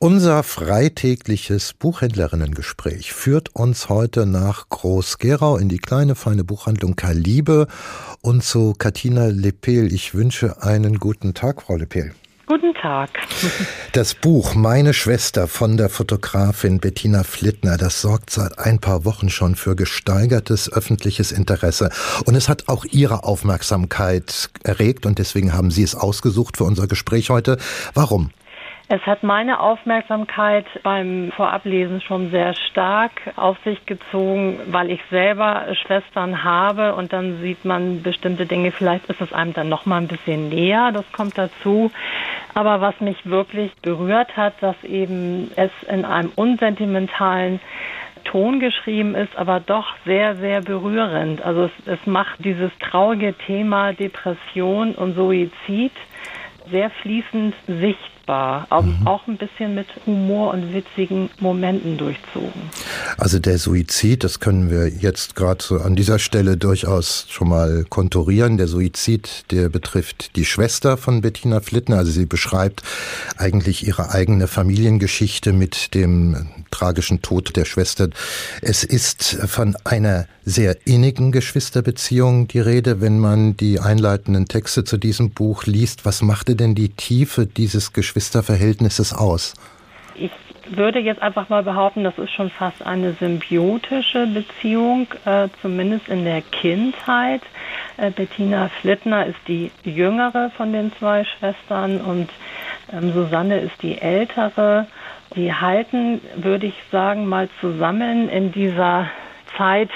Unser freitägliches Buchhändlerinnengespräch führt uns heute nach Groß-Gerau in die kleine, feine Buchhandlung Kaliebe und zu Katina Lepel. Ich wünsche einen guten Tag, Frau Lepel. Guten Tag. Das Buch Meine Schwester von der Fotografin Bettina Flittner, das sorgt seit ein paar Wochen schon für gesteigertes öffentliches Interesse. Und es hat auch Ihre Aufmerksamkeit erregt und deswegen haben Sie es ausgesucht für unser Gespräch heute. Warum? Es hat meine Aufmerksamkeit beim Vorablesen schon sehr stark auf sich gezogen, weil ich selber Schwestern habe und dann sieht man bestimmte Dinge, vielleicht ist es einem dann noch mal ein bisschen näher, das kommt dazu. Aber was mich wirklich berührt hat, dass eben es in einem unsentimentalen Ton geschrieben ist, aber doch sehr, sehr berührend. Also es macht dieses traurige Thema Depression und Suizid sehr fließend sichtbar, auch ein bisschen mit Humor und witzigen Momenten durchzogen. Also der Suizid, das können wir jetzt gerade so an dieser Stelle durchaus schon mal konturieren. Der Suizid, der betrifft die Schwester von Bettina Flittner. Also sie beschreibt eigentlich ihre eigene Familiengeschichte mit dem tragischen Tod der Schwester. Es ist von einer sehr innigen Geschwisterbeziehung die Rede, wenn man die einleitenden Texte zu diesem Buch liest. Was machte denn die Tiefe dieses Geschwisterverhältnisses aus? Ich würde jetzt einfach mal behaupten, das ist schon fast eine symbiotische Beziehung, zumindest in der Kindheit. Bettina Flittner ist die jüngere von den zwei Schwestern und Susanne ist die ältere. Die halten, würde ich sagen, mal zusammen in dieser Zeit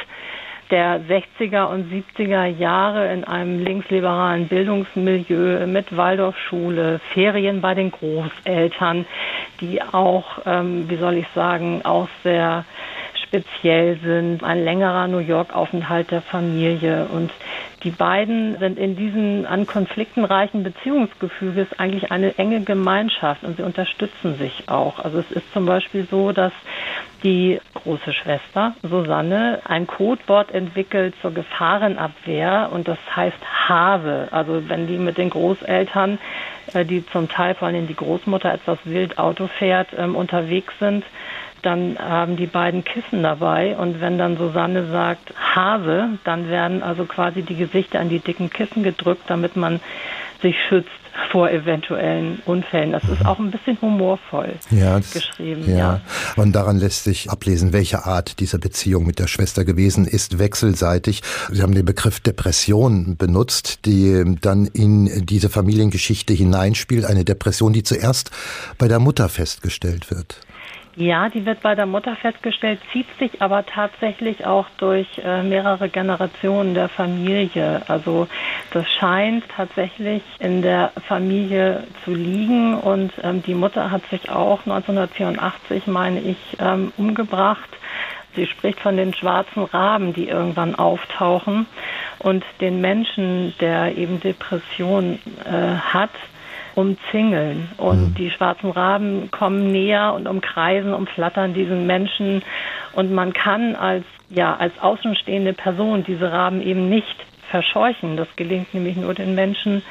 der 60er und 70er Jahre in einem linksliberalen Bildungsmilieu mit Waldorfschule, Ferien bei den Großeltern, die auch, auch sehr speziell sind, ein längerer New York-Aufenthalt der Familie. Und die beiden sind in diesen an Konflikten reichen Beziehungsgefüges eigentlich eine enge Gemeinschaft und sie unterstützen sich auch. Also es ist zum Beispiel so, dass die große Schwester Susanne ein Codewort entwickelt zur Gefahrenabwehr und das heißt Hase. Also wenn die mit den Großeltern, die zum Teil vor allem die Großmutter etwas wild Auto fährt, unterwegs sind, dann haben die beiden Kissen dabei und wenn dann Susanne sagt Hase, dann werden also quasi die Gesichter an die dicken Kissen gedrückt, damit man sich schützt vor eventuellen Unfällen. Das ist auch ein bisschen humorvoll geschrieben. Ja. Und daran lässt sich ablesen, welche Art dieser Beziehung mit der Schwester gewesen ist, wechselseitig. Sie haben den Begriff Depression benutzt, die dann in diese Familiengeschichte hineinspielt. Eine Depression, die zuerst bei der Mutter festgestellt wird. Ja, die wird bei der Mutter festgestellt, zieht sich aber tatsächlich auch durch mehrere Generationen der Familie. Also das scheint tatsächlich in der Familie zu liegen und die Mutter hat sich auch 1984, meine ich, umgebracht. Sie spricht von den schwarzen Raben, die irgendwann auftauchen und den Menschen, der eben Depression hat, umzingeln. Und die schwarzen Raben kommen näher und umkreisen, umflattern diesen Menschen. Und man kann als außenstehende Person diese Raben eben nicht verscheuchen. Das gelingt nämlich nur den Menschen,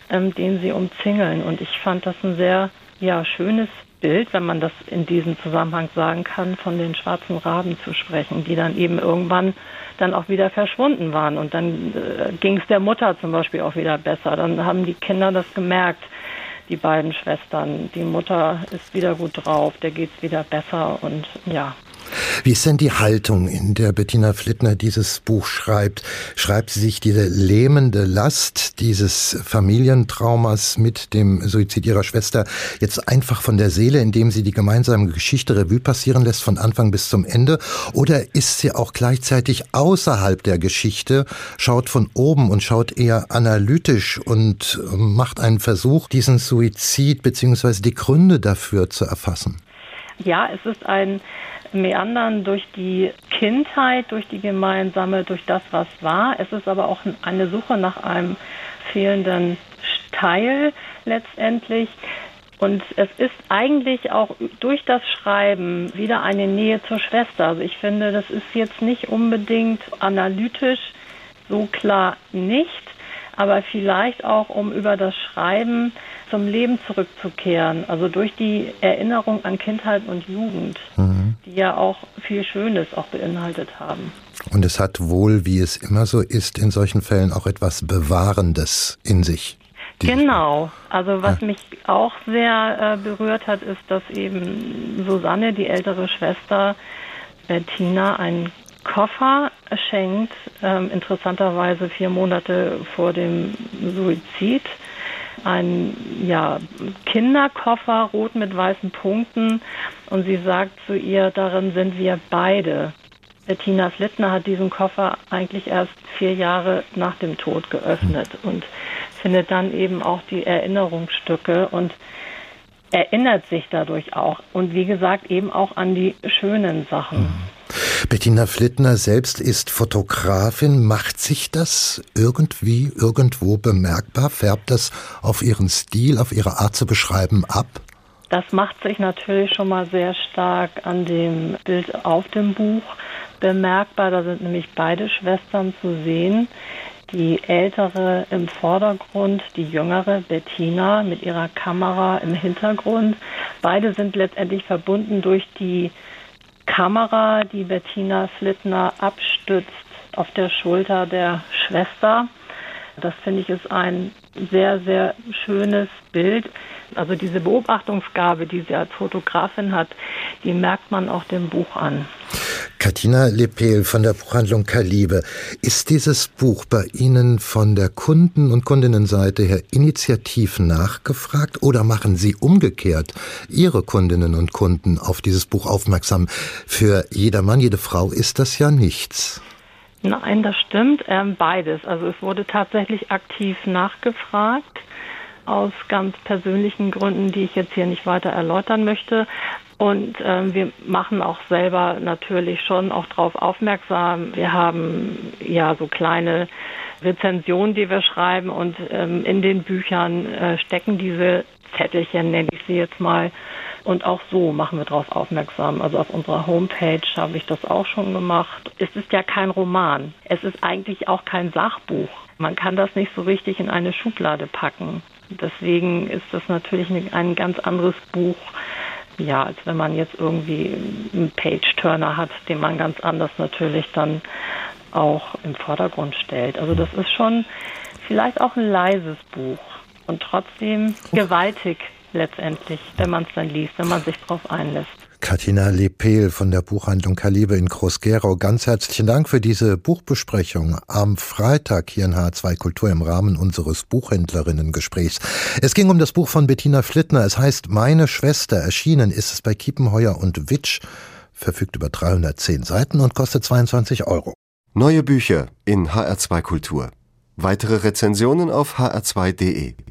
den sie umzingeln. Und ich fand das ein sehr schönes Bild, wenn man das in diesem Zusammenhang sagen kann, von den schwarzen Raben zu sprechen, die dann eben irgendwann dann auch wieder verschwunden waren. Und dann ging es der Mutter zum Beispiel auch wieder besser. Dann haben die Kinder das gemerkt, die beiden Schwestern. Die Mutter ist wieder gut drauf, der geht's wieder besser und ja. Wie ist denn die Haltung, in der Bettina Flittner dieses Buch schreibt? Schreibt sie sich diese lähmende Last dieses Familientraumas mit dem Suizid ihrer Schwester jetzt einfach von der Seele, indem sie die gemeinsame Geschichte Revue passieren lässt von Anfang bis zum Ende? Oder ist sie auch gleichzeitig außerhalb der Geschichte, schaut von oben und schaut eher analytisch und macht einen Versuch, diesen Suizid bzw. die Gründe dafür zu erfassen? Ja, es ist ein Meandern durch die Kindheit, durch die gemeinsame, durch das, was war. Es ist aber auch eine Suche nach einem fehlenden Teil letztendlich. Und es ist eigentlich auch durch das Schreiben wieder eine Nähe zur Schwester. Also ich finde, das ist jetzt nicht unbedingt analytisch, so klar nicht. aber vielleicht auch, um über das Schreiben zum Leben zurückzukehren, also durch die Erinnerung an Kindheit und Jugend, die ja auch viel Schönes auch beinhaltet haben. Und es hat wohl, wie es immer so ist, in solchen Fällen auch etwas Bewahrendes in sich. Genau. Also was mich auch sehr berührt hat, ist, dass eben Susanne, die ältere Schwester, Bettina einen Koffer schenkt, interessanterweise 4 Monate vor dem Suizid. Ein Kinderkoffer, rot mit weißen Punkten. Und sie sagt zu ihr, darin sind wir beide. Bettina Flittner hat diesen Koffer eigentlich erst 4 Jahre nach dem Tod geöffnet und findet dann eben auch die Erinnerungsstücke und erinnert sich dadurch auch. Und wie gesagt, eben auch an die schönen Sachen. Bettina Flittner selbst ist Fotografin. Macht sich das irgendwie, irgendwo bemerkbar? Färbt das auf ihren Stil, auf ihre Art zu beschreiben ab? Das macht sich natürlich schon mal sehr stark an dem Bild auf dem Buch bemerkbar. Da sind nämlich beide Schwestern zu sehen. Die ältere im Vordergrund, die jüngere Bettina mit ihrer Kamera im Hintergrund. Beide sind letztendlich verbunden durch die Kamera, die Bettina Flittner abstützt auf der Schulter der Schwester. Das finde ich ist ein sehr, sehr schönes Bild. Also diese Beobachtungsgabe, die sie als Fotografin hat, die merkt man auch dem Buch an. Katina Lepel von der Buchhandlung Kalibe. Ist dieses Buch bei Ihnen von der Kunden- und Kundinnenseite her initiativ nachgefragt oder machen Sie umgekehrt Ihre Kundinnen und Kunden auf dieses Buch aufmerksam? Für jeder Mann, jede Frau ist das ja nichts. Nein, das stimmt. Beides. Also es wurde tatsächlich aktiv nachgefragt, aus ganz persönlichen Gründen, die ich jetzt hier nicht weiter erläutern möchte. Und wir machen auch selber natürlich schon auch darauf aufmerksam. Wir haben ja so kleine Rezensionen, die wir schreiben und in den Büchern stecken diese Zettelchen, nenne ich sie jetzt mal. Und auch so machen wir darauf aufmerksam. Also auf unserer Homepage habe ich das auch schon gemacht. Es ist ja kein Roman. Es ist eigentlich auch kein Sachbuch. Man kann das nicht so richtig in eine Schublade packen. Deswegen ist das natürlich ein ganz anderes Buch, ja, als wenn man jetzt irgendwie einen Page-Turner hat, den man ganz anders natürlich dann auch im Vordergrund stellt. Also das ist schon vielleicht auch ein leises Buch und trotzdem gewaltig letztendlich, wenn man es dann liest, wenn man sich darauf einlässt. Katina Lepel von der Buchhandlung Kalibe in Groß-Gerau. Ganz herzlichen Dank für diese Buchbesprechung am Freitag hier in HR2 Kultur im Rahmen unseres Buchhändlerinnen-Gesprächs. Es ging um das Buch von Bettina Flittner. Es heißt Meine Schwester. Erschienen ist es bei Kiepenheuer und Witsch. Verfügt über 310 Seiten und kostet 22 €. Neue Bücher in HR2 Kultur. Weitere Rezensionen auf hr2.de.